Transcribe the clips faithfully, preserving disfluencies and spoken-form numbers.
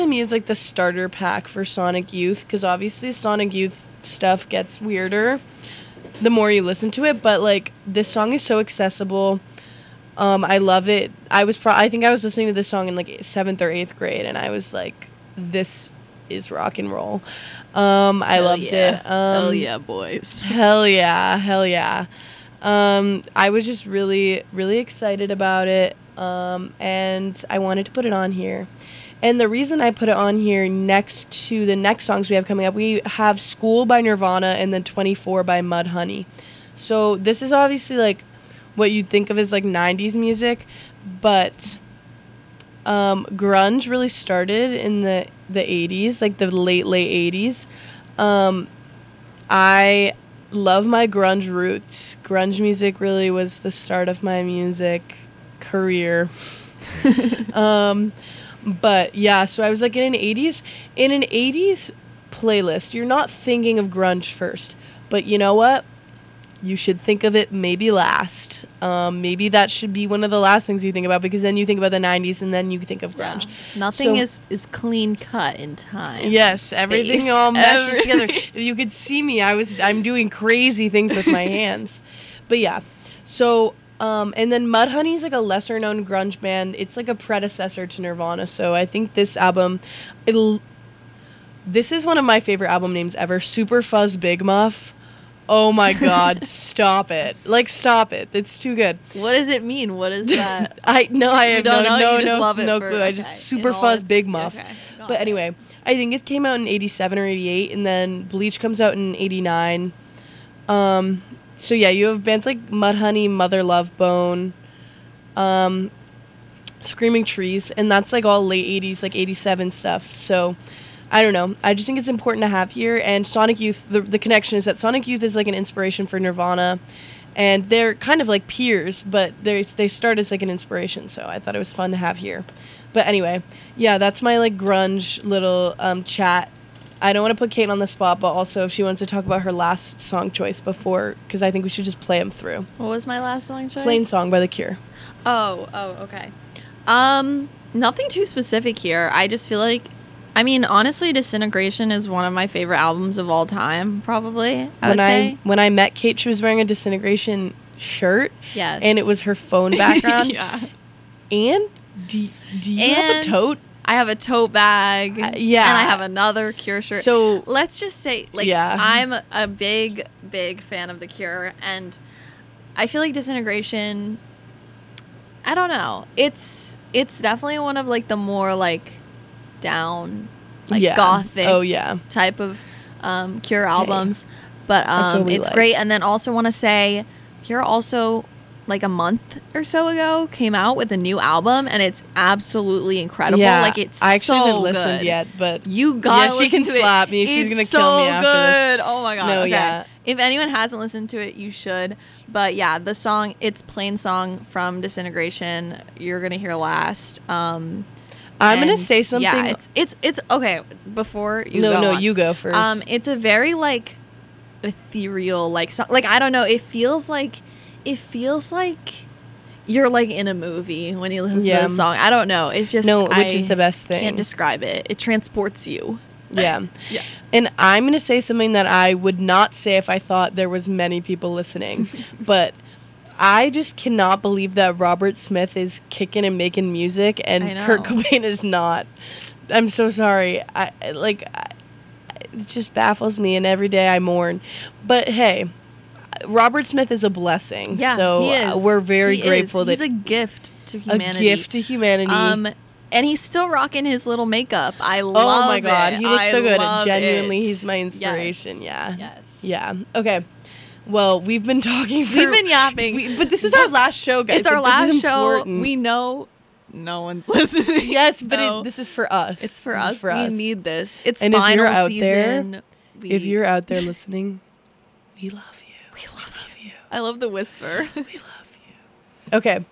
to me is like the starter pack for Sonic Youth, because obviously Sonic Youth stuff gets weirder the more you listen to it, but like this song is so accessible. Um, I love it. I was pro- I think I was listening to this song in like seventh or eighth grade, and I was like, this is rock and roll. Um, I hell loved yeah. it. Um, hell yeah, boys. Hell yeah, hell yeah. Um, I was just really, really excited about it, um, and I wanted to put it on here. And the reason I put it on here next to the next songs we have coming up, we have School by Nirvana and then twenty-four by Mudhoney. So this is obviously like what you'd think of as like nineties music, but um, grunge really started in the, the eighties, like the late, late eighties. Um, I love my grunge roots. Grunge music really was the start of my music career. um, but yeah, so I was like in an eighties, in an eighties playlist, you're not thinking of grunge first, but you know what? You should think of it maybe last. Um, maybe that should be one of the last things you think about, because then you think about the nineties and then you think of grunge. Yeah. Nothing So- is, is clean cut in time. Yes, space. everything all meshes Every- together. If you could see me, I was I'm doing crazy things with my hands. But yeah. So um and then Mudhoney is like a lesser known grunge band. It's like a predecessor to Nirvana. So I think this album it'll this is one of my favorite album names ever. Super Fuzz Big Muff. Oh my god, stop it. Like stop it. It's too good. What does it mean? What is that? I no, I You have don't no know? no You just no, love it no for- clue. I okay. just Super In all Fuzz its- Big Muff. okay, got But it. anyway, I think it came out in eighty-seven or eighty-eight, and then Bleach comes out in eighty-nine. Um, so yeah, you have bands like Mudhoney, Mother Love Bone, um, Screaming Trees, and that's like all late eighties, like eighty-seven stuff. So I don't know. I just think it's important to have here. And Sonic Youth, the, the connection is that Sonic Youth is like an inspiration for Nirvana. And they're kind of like peers, but they they start as like an inspiration. So I thought it was fun to have here. But anyway, yeah, that's my like grunge little um, chat. I don't want to put Kate on the spot, but also if she wants to talk about her last song choice before, because I think we should just play them through. What was my last song choice? Plain Song by The Cure. Oh, oh, okay. Um, nothing too specific here. I just feel like, I mean, honestly, Disintegration is one of my favorite albums of all time, probably, I when would I say. when I met Kate, she was wearing a Disintegration shirt. Yes. And it was her phone background. Yeah. And do, do you have a And tote? I have a tote bag. Uh, yeah. And I have another Cure shirt. So Let's just say, like, Yeah. I'm a, a big, big fan of The Cure, and I feel like Disintegration, I don't know. It's it's definitely one of, like, the more, like, down, like, yeah. gothic Oh yeah. type of um, Cure albums. But That's what um, we it's like. great. And then also want to say, Cure also, like, a month or so ago, came out with a new album, and it's absolutely incredible. Yeah. Like, it's I actually so haven't listened good. yet, but You gotta Yeah, she listen can to slap it. me. She's It's gonna so kill me after this. good. Oh my god. No, okay. yeah. If anyone hasn't listened to it, you should. But yeah, the song, it's Plain Song from Disintegration. You're gonna hear last. Um, I'm gonna and say something. Yeah, it's it's it's okay. Before you no, go no, on. you go first. Um, it's a very like ethereal, like song. Like I don't know. It feels like it feels like you're like in a movie when you listen Yeah. to the song. I don't know. It's just No, which I is the best thing. Can't describe it. It transports you. Yeah. Yeah. And I'm going to say something that I would not say if I thought there was many people listening. But I just cannot believe that Robert Smith is kicking and making music I and know. Kurt Cobain is not. I'm so sorry. I like I, it just baffles me, and every day I mourn. But hey, Robert Smith is a blessing. Yeah, so he uh, is. we're very He grateful is. that he's a gift to a humanity. gift to humanity. Um, and he's still rocking his little makeup. I love oh my god, it. he looks I so good. love Genuinely, it. he's my inspiration. Yes. Yeah. Yes. Yeah. Okay. Well, we've been talking for... We've been yapping. we- but this is our last show, guys. It's our Like, this is last show. important. We know no one's listening. Yes, but so it, this is for us. it's for This us. is for we us. need this. It's And if final you're out season. there- we, If you're out there listening, we love you. we love you. I love the whisper. We love you. Okay.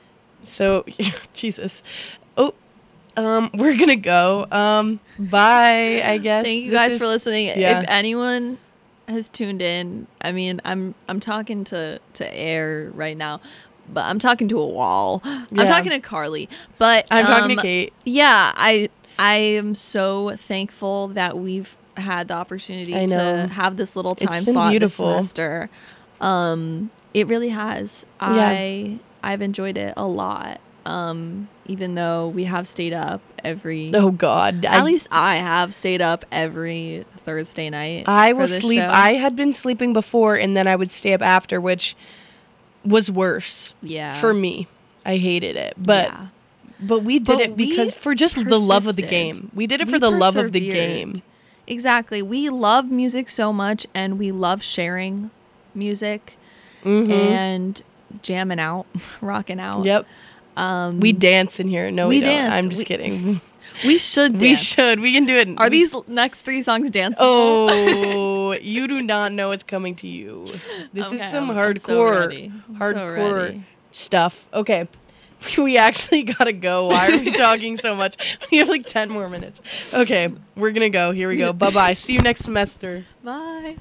So, Jesus. Oh, um, we're gonna go. Um, bye, I guess. Thank you This guys is- for listening. yeah. If anyone has tuned in, I mean, I'm I'm talking to to air right now, but I'm talking to a wall. Yeah. I'm talking to Carly, but I'm talking um, to Kate. Yeah, I I am so thankful that we've had the opportunity I know. to have this little It's time been slot beautiful. this semester. Um, it really has. Yeah. I I've enjoyed it a lot. Um, even though we have stayed up every. Oh God! At least I have stayed up every Thursday night. I for will this sleep. show. I had been sleeping before, and then I would stay up after, which was worse Yeah. for me. I hated it, but Yeah. but we did But it because we for just the love of the persisted. game. We did it We for the love of the persevered. game. Exactly. We love music so much, and we love sharing music Mhm. and jamming out, rocking out. Yep. Um, We dance in here. No, we, we don't. dance. I'm just We- kidding. we should dance. We should. We can do it. Are these next three songs danceable? Oh, you do not know what's coming to you. This Okay, is some I'm- I'm so hardcore, ready. I'm so hardcore ready. stuff. Okay, we actually gotta go. Why are we talking so much? We have like ten more minutes. Okay, we're gonna go. Here we go. Bye bye. See you next semester. Bye.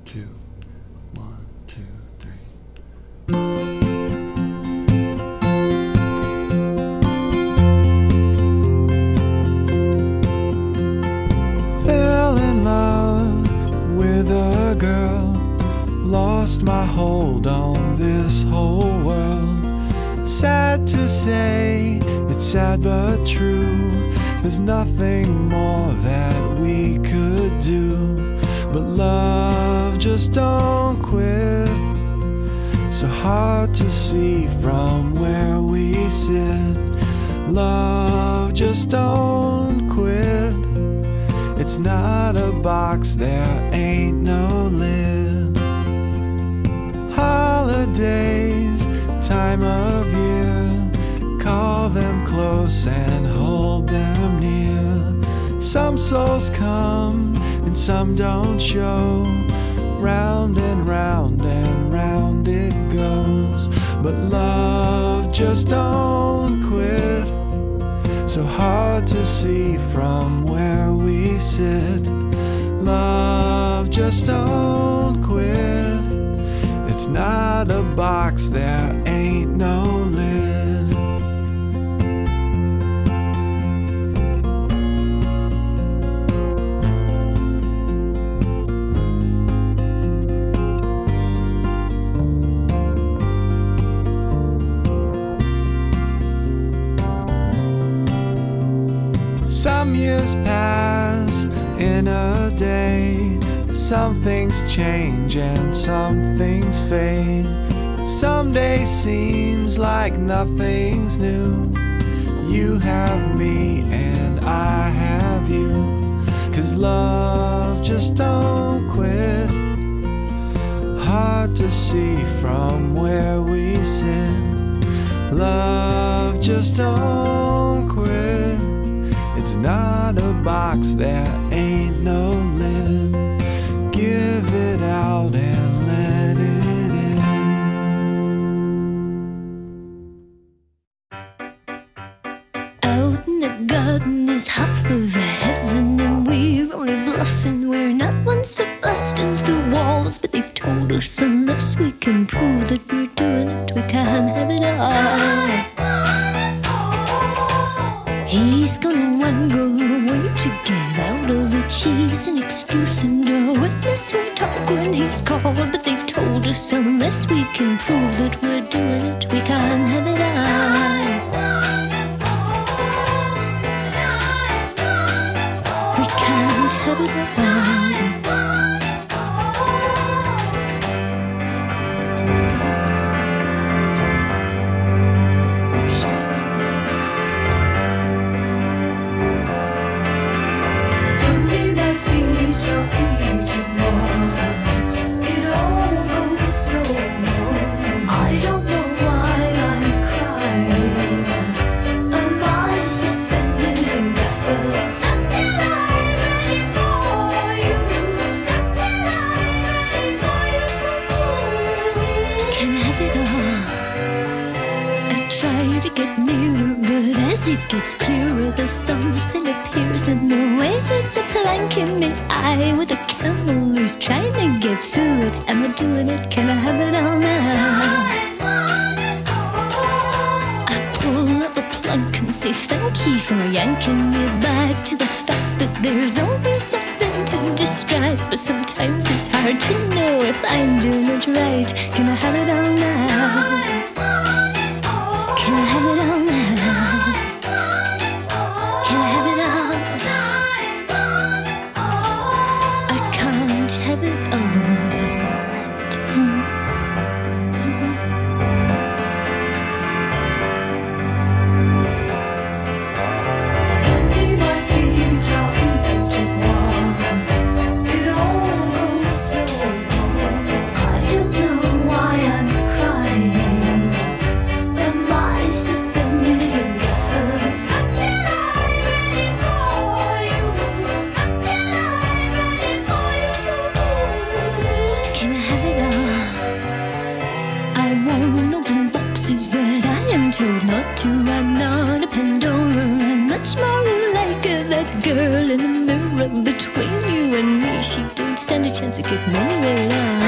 two, one, two, three. Fell in love with a girl, lost my hold on this whole world. Sad to say, it's sad but true. There's nothing more that we could do. But love just don't quit. So hard to see from where we sit. Love just don't quit. It's not a box, there ain't no lid. Holidays, time of year, call them close and hold them near. Some souls come and some don't show. Round and round and round it goes. But love just don't quit. So hard to see from where we sit. Love just don't quit. It's not a box, there ain't no lid. Some years pass in a day. Some things change and some things fade. Some day seems like nothing's new. You have me and I have you. 'Cause love just don't quit. Hard to see from where we sit. Love just don't quit. It's not a box, there ain't no lid. Give it out and let it in. Out in the garden is half of heaven, and we're only bluffing. We're not ones for busting through walls, but they've told us unless we can prove that we're doing it, we can't have it all. He's gonna wangle away to get out of it. She's an excuse and a witness who'll talk when he's called. But they've told us unless we can prove that we're doing it, we can't have it all. We can't have it all. It gets clearer, though something appears in the way. It's a plank in the eye with a candle who's trying to get through it. Am I doing it? Can I have it all now? I pull up the plug and say thank you for yanking me back to the fact that there's always something to distract. But sometimes it's hard to know if I'm doing it right. Can I have it all now? Can I have it all now? Have it told not to. I'm not a Pandora. I'm much more like that girl in the mirror between you and me. She don't stand a chance of getting anywhere at all.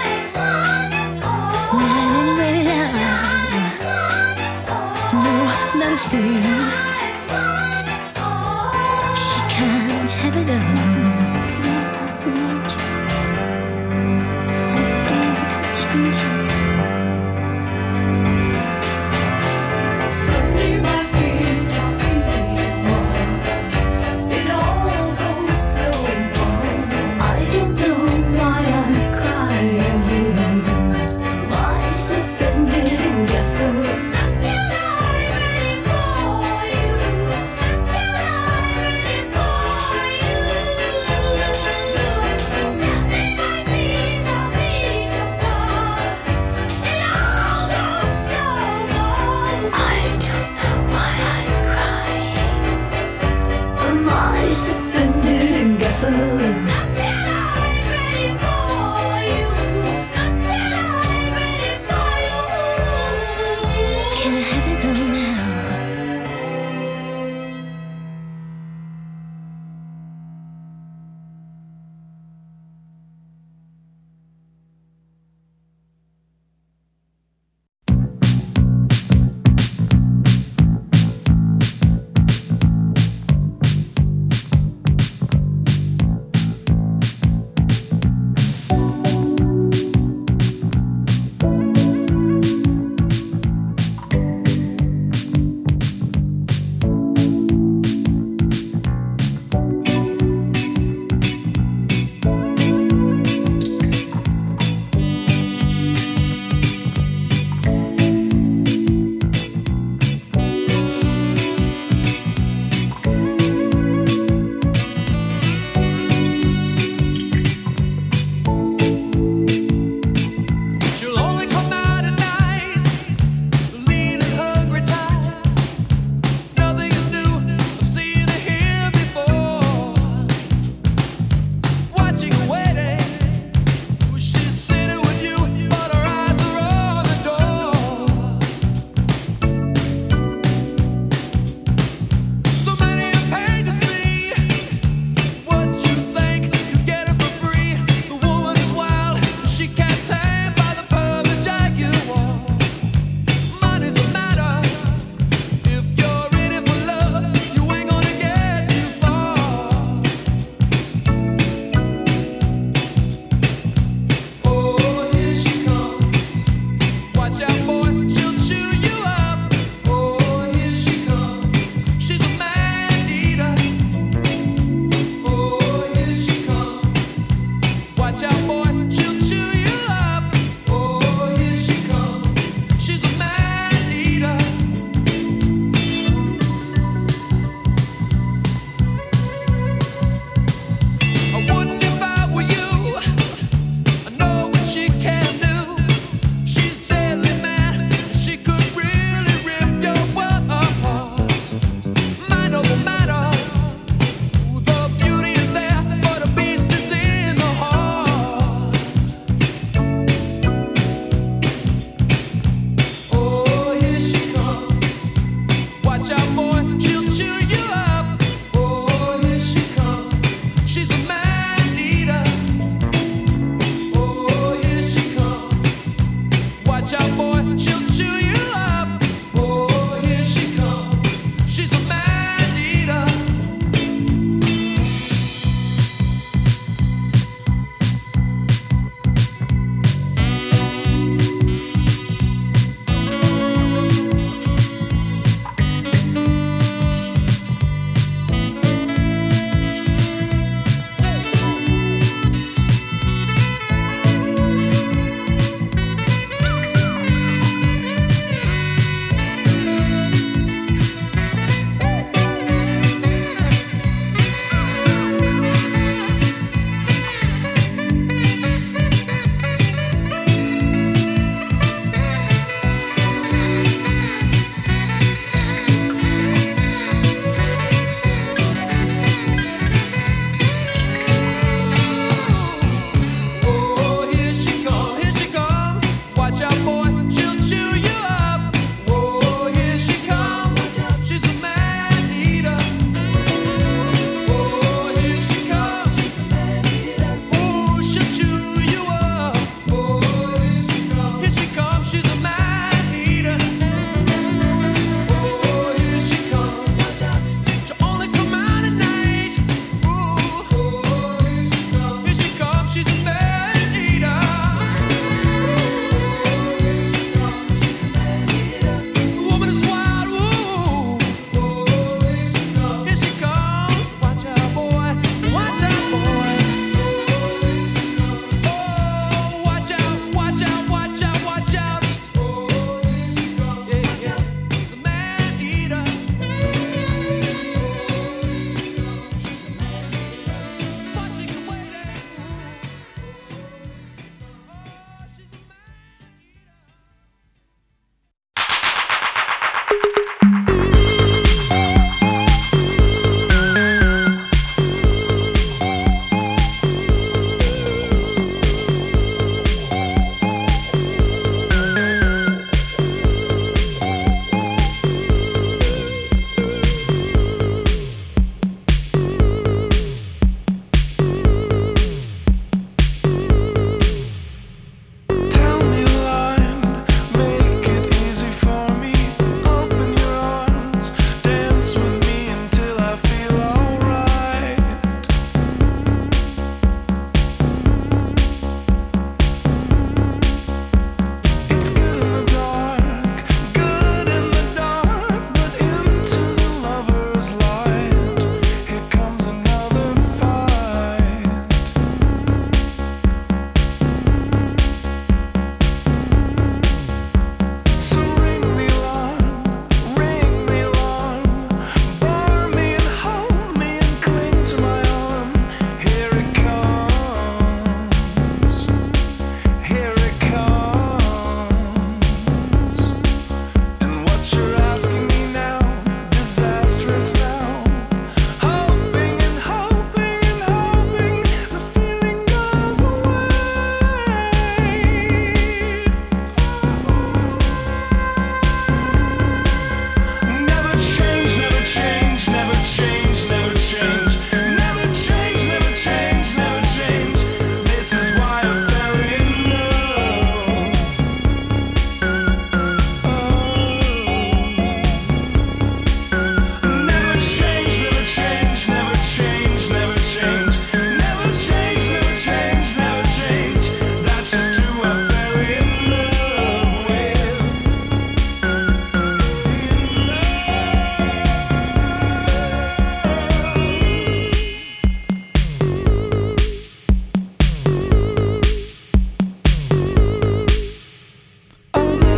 Not anywhere at all. No, not a thing. She can't have it all. I'm scared of changes. Suddenly my feet are beating more. It all goes so wrong. I don't know why I cry again. My suspended breath until I'm ready for you. Until I'm ready for you. Suddenly my feet are beating more.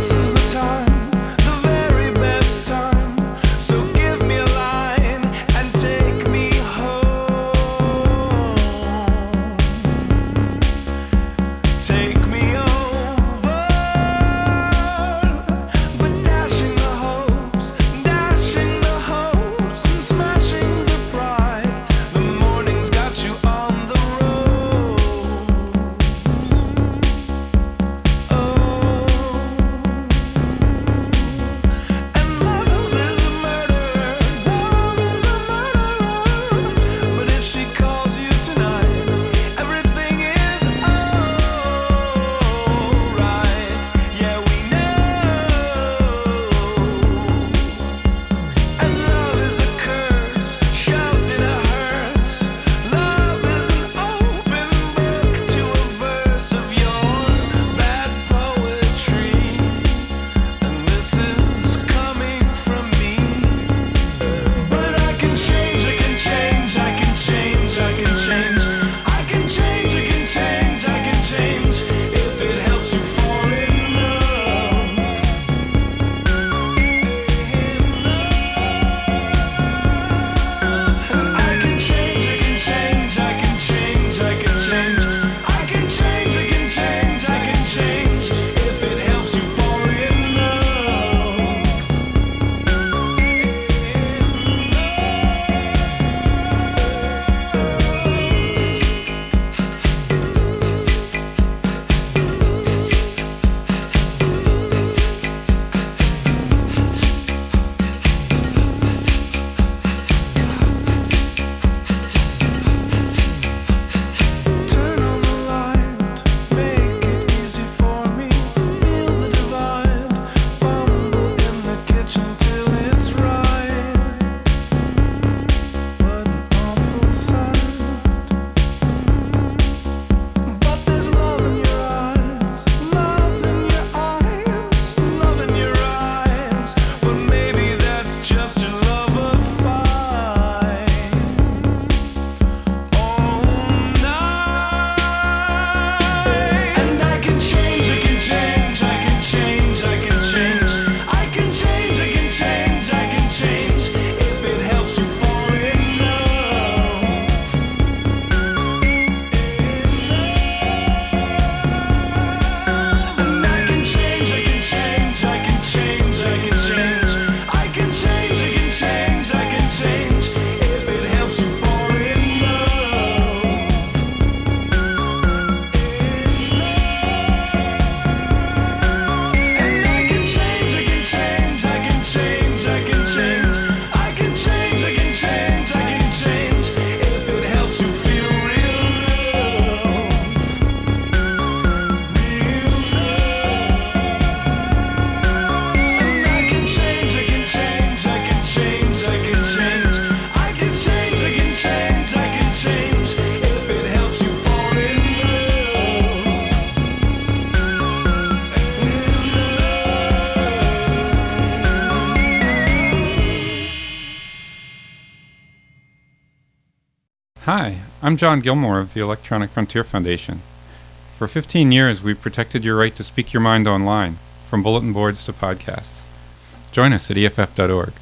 Hi, I'm John Gilmore of the Electronic Frontier Foundation. For fifteen years, we've protected your right to speak your mind online, from bulletin boards to podcasts. Join us at E F F dot org.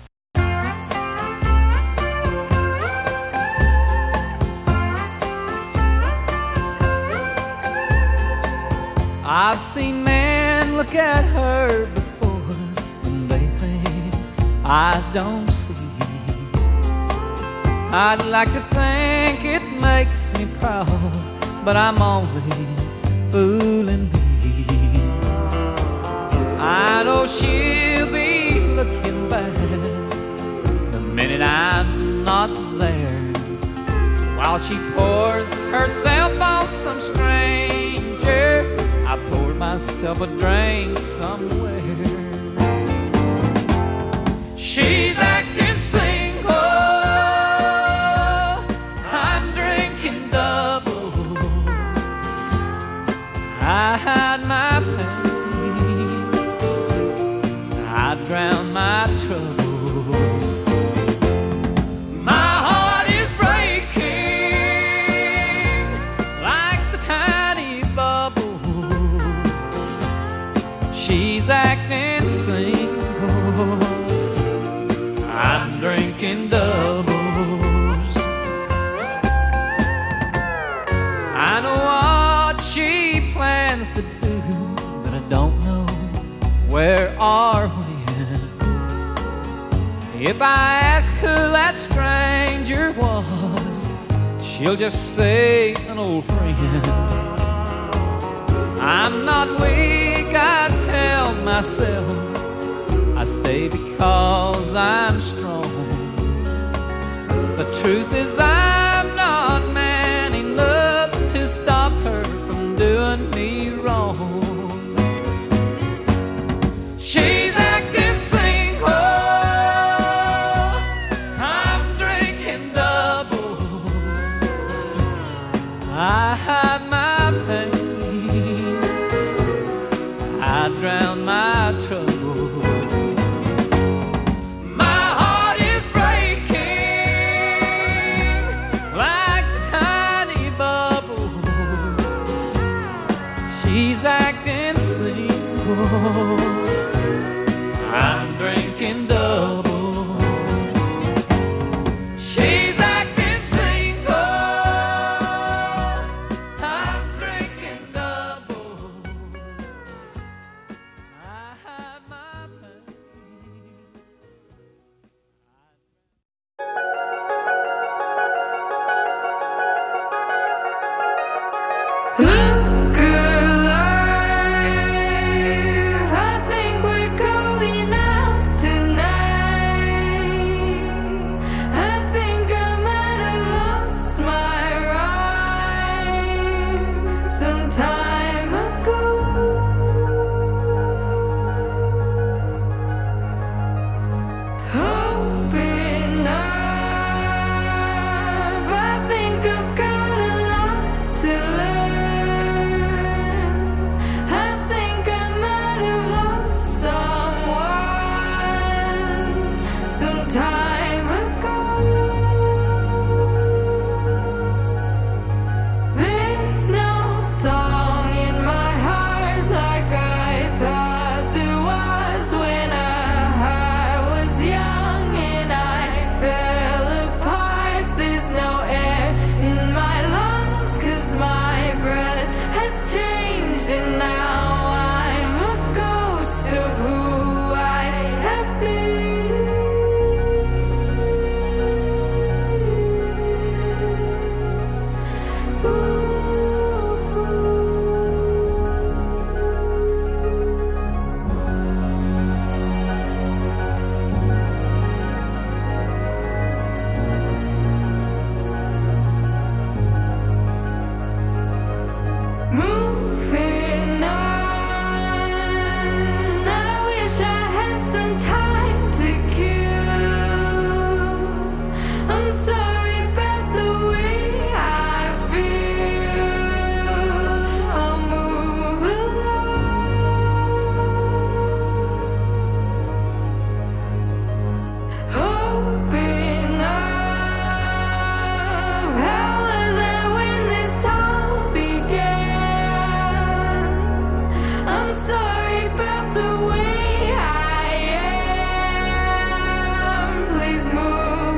I've seen men look at her before, and they think I don't see. I'd like to think it makes me proud, but I'm only fooling me. I know she'll be looking back the minute I'm not there, while she pours herself on some stranger. I poured myself a drink somewhere. She's acting single, I'm drinking double. I hide my pain, I drown my troubles. My heart is breaking like the tiny bubbles. she's acting single. I'm drinking doubles. I know what she plans to do, but I don't know where or when. If I ask who that stranger was, she'll just say an old friend. I'm not weak, I tell myself. I stay because I'm strong. The truth is I'm not man enough to stop her from doing me wrong. She's acting single, I'm drinking doubles. I hide my pain, I drown my troubles. My heart is breaking like tiny bubbles. She's acting single, I'm drinking doubles. She's acting single, I'm drinking doubles. I hide my pain. Look alive, I think we're going out tonight. I think I might have lost my rhyme some time ago. Open up, I think I've got a lot to learn. I think I might have lost someone some time ago. There's no song in my heart like I thought there was when I, I was young and I fell apart. There's no air in my lungs 'cause my breath has changed and now I'm a ghost of who I have moving on. I wish I had some time to kill. I'm sorry about the way I feel. I'll move along. Open up. How was I when this all began? I'm sorry about the way I am. Please move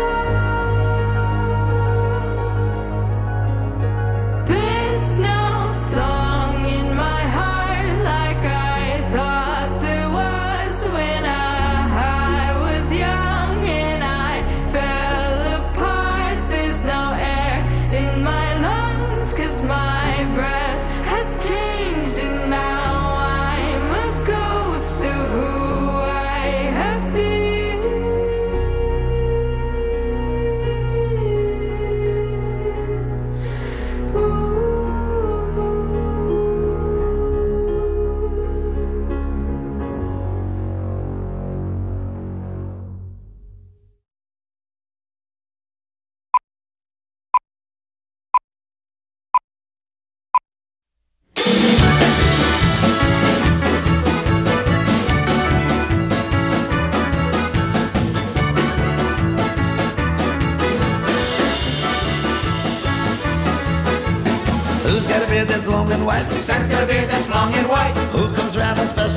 along. There's no song in my heart like I thought there was when I, I was young and I fell apart. There's no air in my lungs 'cause my breath has changed and now I'm a ghost of who I have been. Ooh. Who's got a beard that's long and white? Sam's got a beard that's long and white. Who comes round on special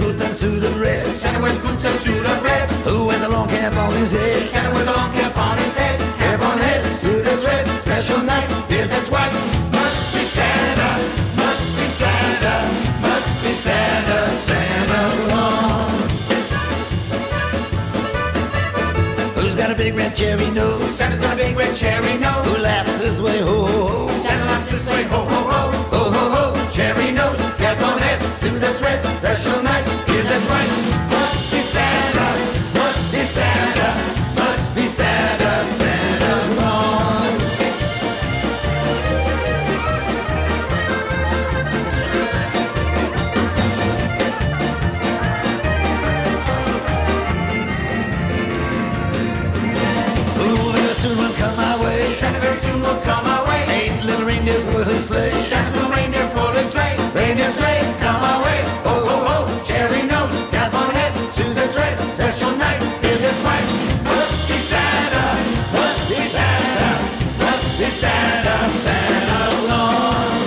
boots and suit of red. Santa wears boots and suit of red. Who wears a long cap on his head? Santa wears a long cap on his head. Cap on head, suit that's red. Special night, beard that's white. Must be Santa, must be Santa, must be Santa, Santa Claus. Who's got a big red cherry nose? Santa's got a big red cherry nose. Who laughs this way, ho ho ho? Santa laughs this way, ho ho ho, ho ho ho. Cherry nose, cap on head, suit that's red. Special night, beard that's white. Must be Santa, must be Santa, must be Santa, Santa Claus. Who very soon will come my way? Santa very soon will come our way. Eight little reindeers pull his sleigh. Santa's little reindeer pulled his sleigh. Reindeer sleigh, come our way. Ho ho ho, cherry nose, cap on head, suit that's red. Special night, beard that's white. Must be Santa, must be Santa, must be Santa, Santa Claus.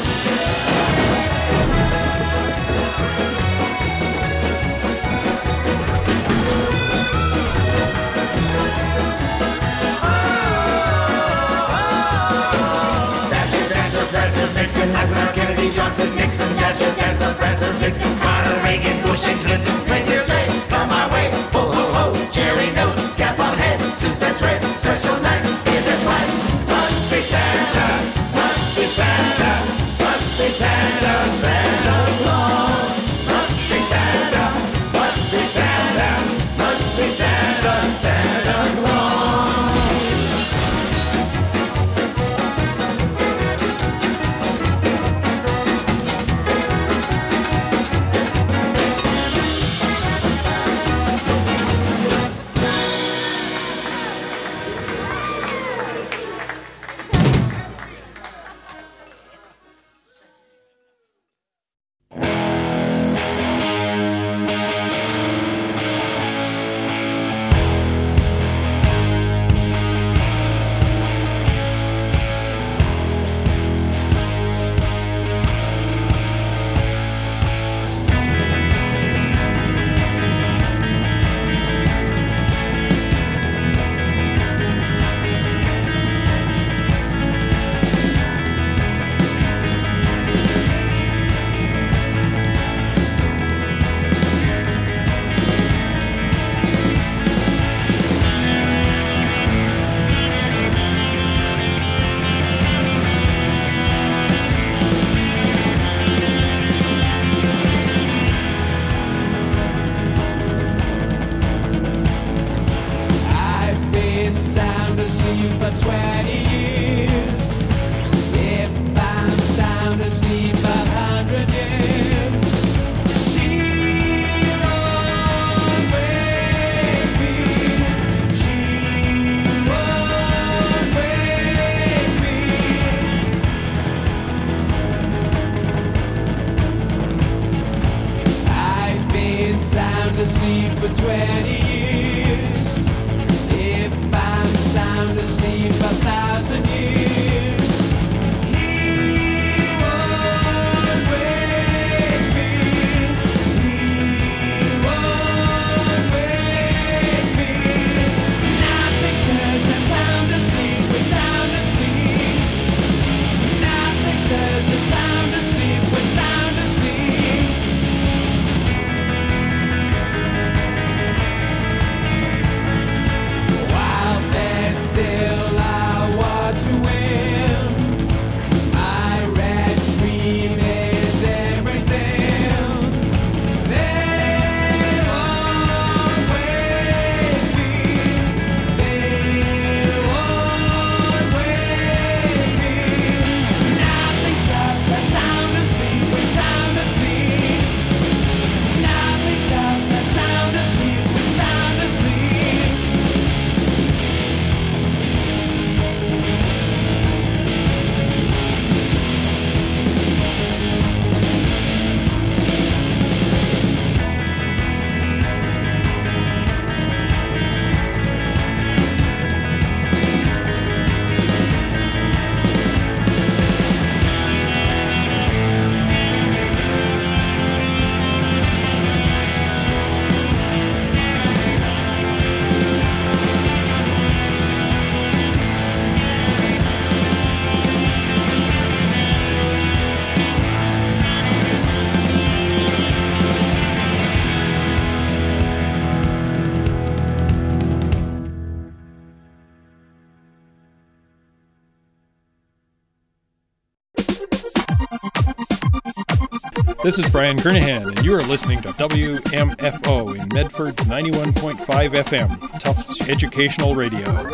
Dasher, Dancer, Prancer, Vixen, Eisenhower, Kennedy, Johnson, Nixon. Dasher, Dancer, Prancer, Vixen, Connor, Reagan, Bush, and Clinton. Reindeer sleigh, come our way. Ho ho ho, cherry nose, cap on head, suit that's red. Special night, beard that's white. Must be Santa, must be Santa, must be Santa, Santa Claus. Must be Santa, must be Santa, must be Santa, Santa Claus. I've been sound asleep for twenty years. If I'm sound asleep a hundred years, she won't wake me. She won't wake me. I've been sound asleep for twenty years. If I'm sound asleep a thousand years, he won't wake me. He won't wake me. Nothing stirs us sound asleep. We're sound asleep. Nothing stirs us sound asleep. We're sound asleep. This is Brian Kernahan, and you are listening to W M F O in Medford's ninety-one point five F M, Tufts Educational Radio.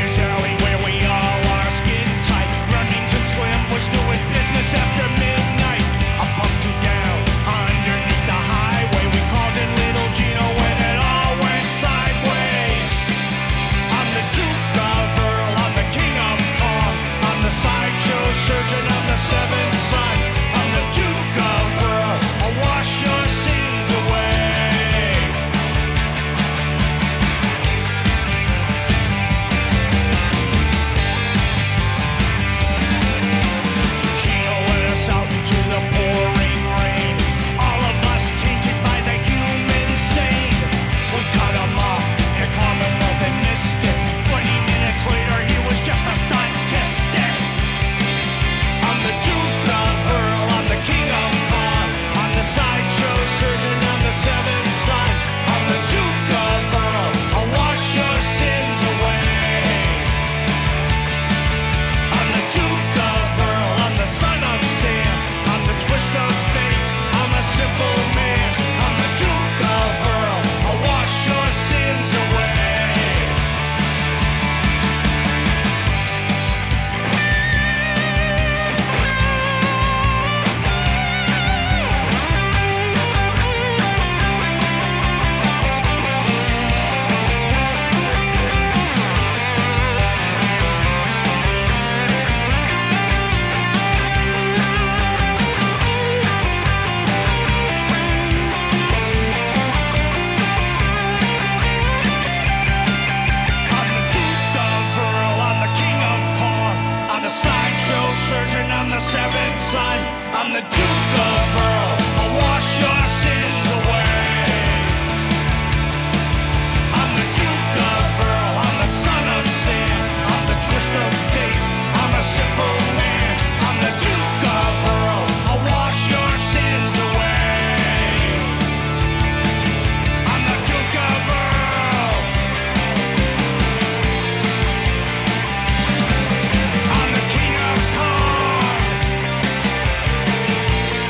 Business after midnight. I'm the Duke of Earl. I'll wash your sins away. I'm the Duke of Earl. I'm the son of Sam. I'm the twist of fate. I'm a simple man. I'm the Duke of Earl. I'll wash your sins away. I'm the Duke of Earl. I'm the king of corn.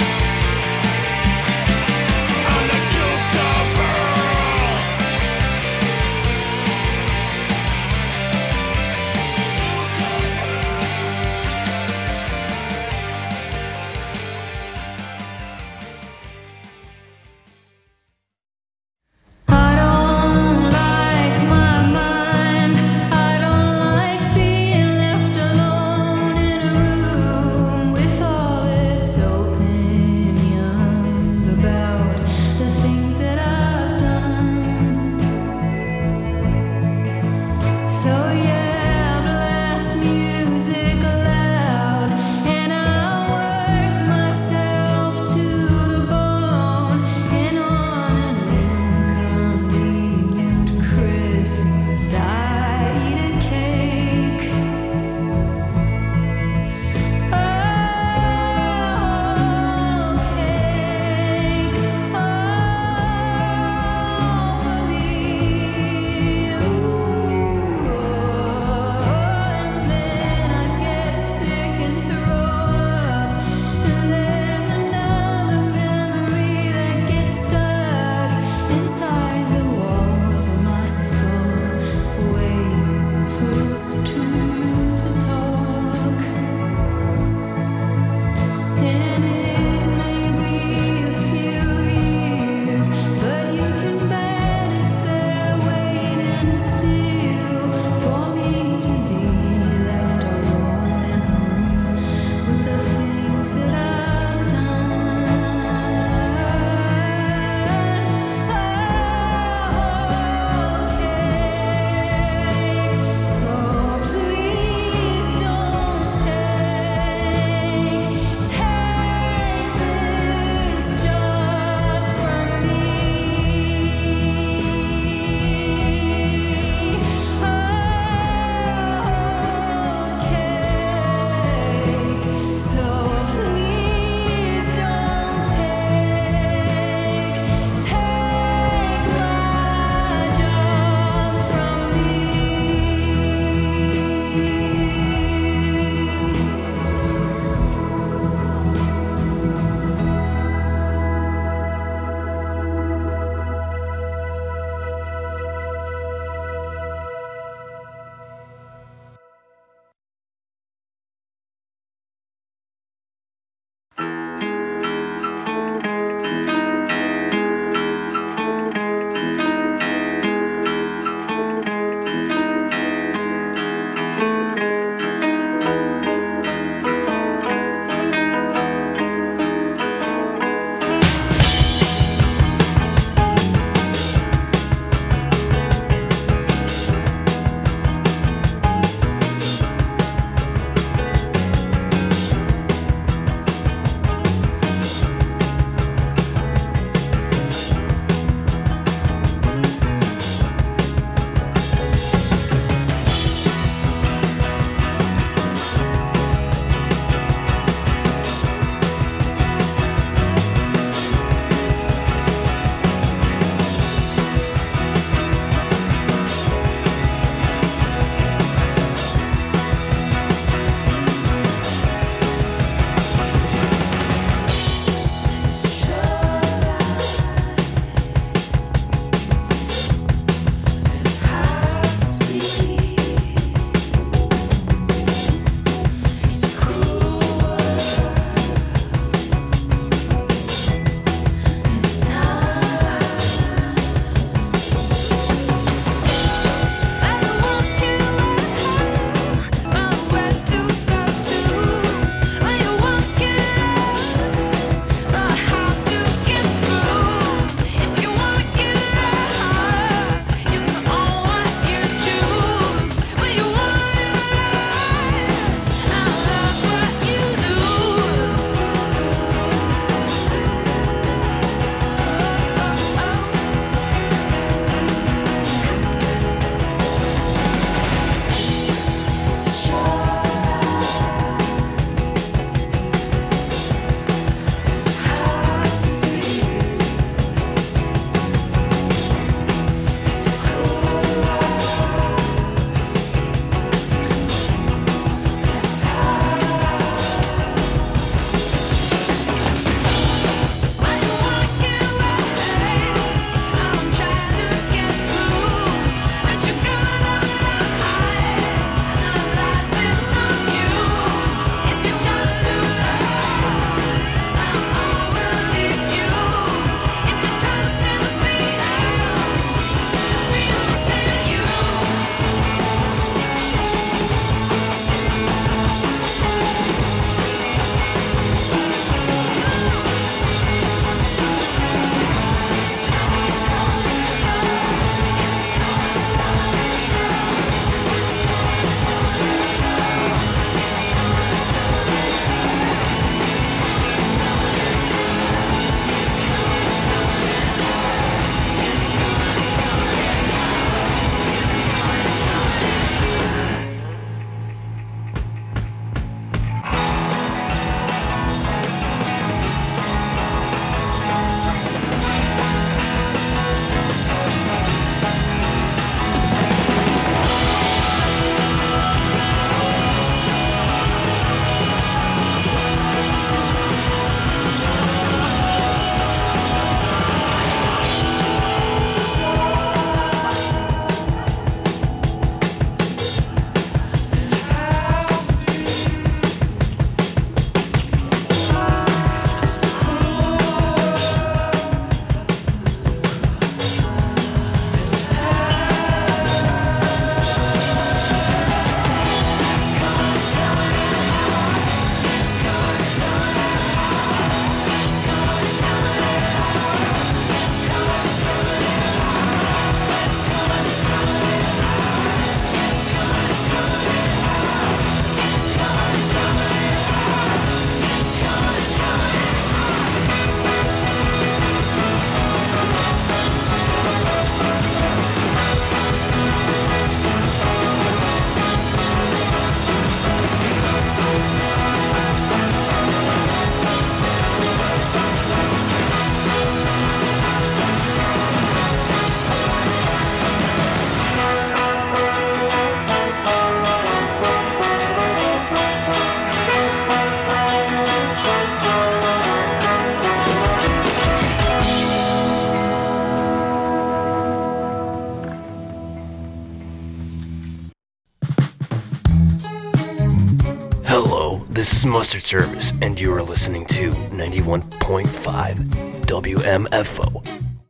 Mustard Service, and you are listening to ninety-one point five W M F O.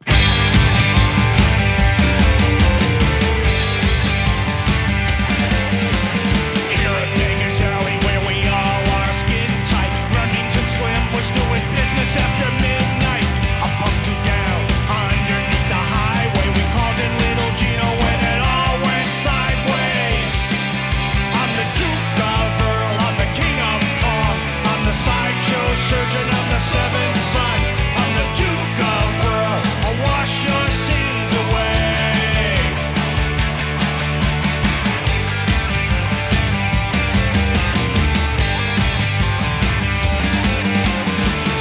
Doing business after midnight. I pumped you down underneath the highway. We called in Little Gino when it all went sideways. I'm the Duke of Earl, I'm the King of Kong, I'm the sideshow surgeon of the seven.